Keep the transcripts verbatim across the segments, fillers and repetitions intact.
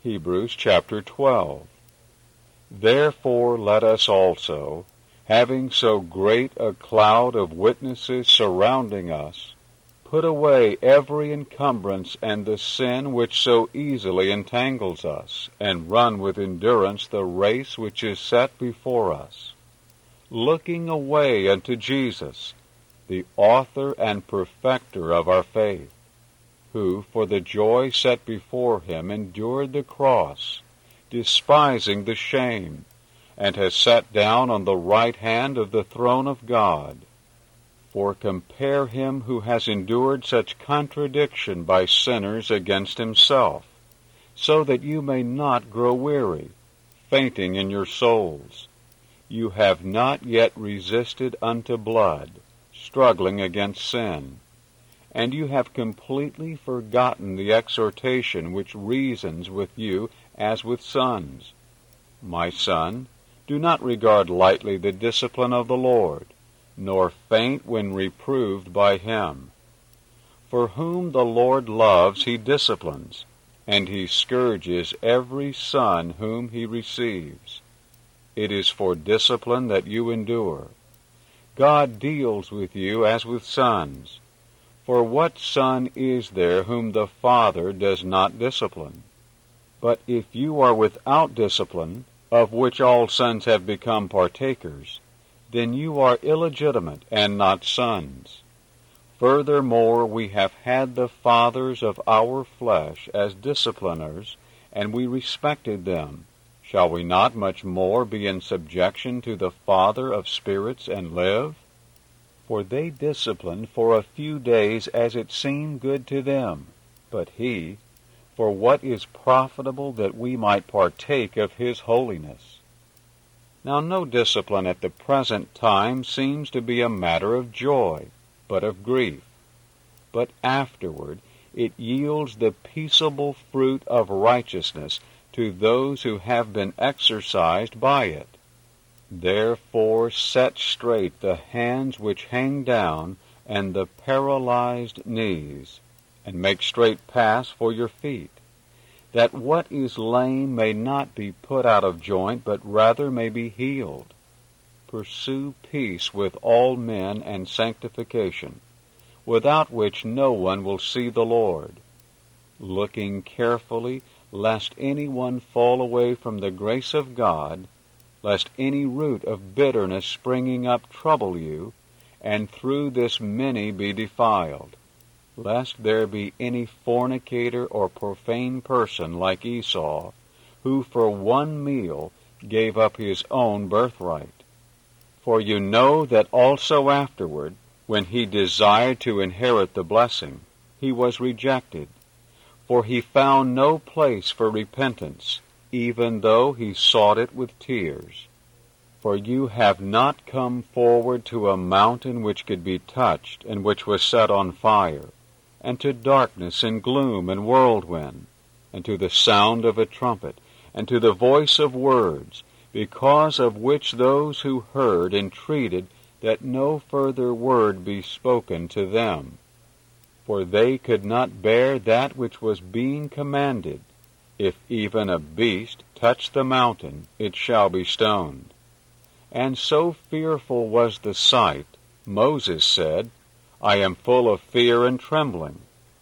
Hebrews chapter twelve. Therefore let us also, having so great a cloud of witnesses surrounding us, put away every encumbrance and the sin which so easily entangles us, and run with endurance the race which is set before us, looking away unto Jesus, the author and perfecter of our faith, who for the joy set before him endured the cross, despising the shame, and has sat down on the right hand of the throne of God. For compare him who has endured such contradiction by sinners against himself, so that you may not grow weary, fainting in your souls. You have not yet resisted unto blood, struggling against sin, and you have completely forgotten the exhortation which reasons with you as with sons. My son, do not regard lightly the discipline of the Lord, nor faint when reproved by him. For whom the Lord loves he disciplines, and he scourges every son whom he receives. It is for discipline that you endure. God deals with you as with sons. For what son is there whom the Father does not discipline? But if you are without discipline, of which all sons have become partakers, then you are illegitimate and not sons. Furthermore, we have had the fathers of our flesh as discipliners, and we respected them. Shall we not much more be in subjection to the Father of spirits and live? For they disciplined for a few days as it seemed good to them, but he, for what is profitable that we might partake of his holiness. Now no discipline at the present time seems to be a matter of joy, but of grief. But afterward it yields the peaceable fruit of righteousness to those who have been exercised by it. Therefore set straight the hands which hang down, and the paralyzed knees, and make straight paths for your feet, that what is lame may not be put out of joint, but rather may be healed. Pursue peace with all men and sanctification, without which no one will see the Lord, looking carefully lest anyone fall away from the grace of God, lest any root of bitterness springing up trouble you, and through this many be defiled, lest there be any fornicator or profane person like Esau, who for one meal gave up his own birthright. For you know that also afterward, when he desired to inherit the blessing, he was rejected, for he found no place for repentance, even though he sought it with tears. For you have not come forward to a mountain which could be touched, and which was set on fire, and to darkness and gloom and whirlwind, and to the sound of a trumpet, and to the voice of words, because of which those who heard entreated that no further word be spoken to them. For they could not bear that which was being commanded. If even a beast touch the mountain, it shall be stoned. And so fearful was the sight, Moses said, I am full of fear and trembling.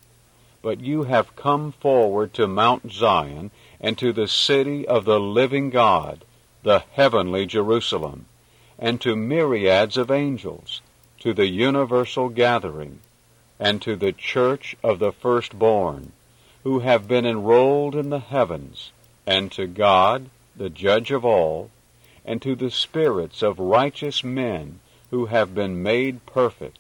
But you have come forward to Mount Zion, and to the city of the living God, the heavenly Jerusalem, and to myriads of angels, to the universal gathering, and to the church of the firstborn, who have been enrolled in the heavens, and to God, the judge of all, and to the spirits of righteous men who have been made perfect,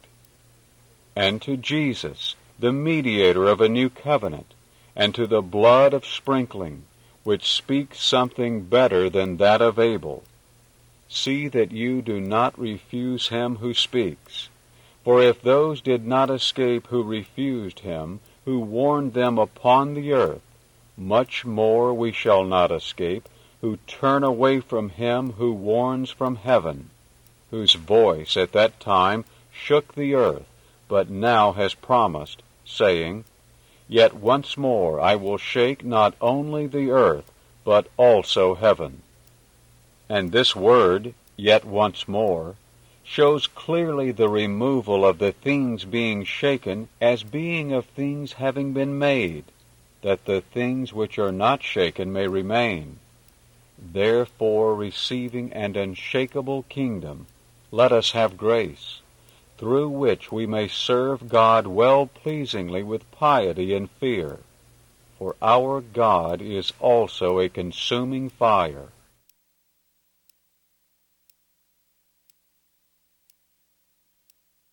and to Jesus, the mediator of a new covenant, and to the blood of sprinkling, which speaks something better than that of Abel. See that you do not refuse him who speaks. For if those did not escape who refused him, who warned them upon the earth, much more we shall not escape, who turn away from him who warns from heaven, whose voice at that time shook the earth, but now has promised, saying, Yet once more I will shake not only the earth, but also heaven. And this word, yet once more, shows clearly the removal of the things being shaken as being of things having been made, that the things which are not shaken may remain. Therefore, receiving an unshakable kingdom, let us have grace, through which we may serve God well-pleasingly with piety and fear. For our God is also a consuming fire.